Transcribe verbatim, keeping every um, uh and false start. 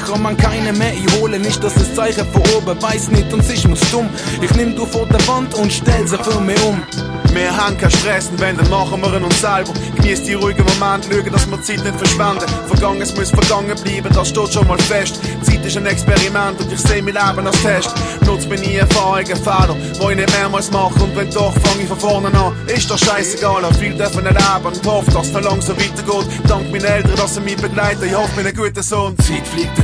kann man keine mehr einholen. Nicht, dass das Zeichen von oben weiß nicht und sich muss dumm. Ich nimm du vor der Wand und stell sie für mich um. Wir haben keinen Stress und wenn, dann machen wir ihn uns selber. Genieß die ruhigen Momente, schauen, dass wir Zeit nicht verschwenden. Vergangenes muss vergangen bleiben, das steht schon mal fest. Zeit ist ein Experiment und ich seh mein Leben als Test. Nutz meine Erfahrungen, Fehler, die ich nicht mehrmals mache. Und wenn doch, fange ich von vorne an. Ist doch scheißegal, auch viel dürfen erleben und hoffe, dass es noch lang so weitergeht. Dank meinen Eltern, dass sie mich begleiten, ich hoffe, ich bin ein guter Sohn. Zeit fliegt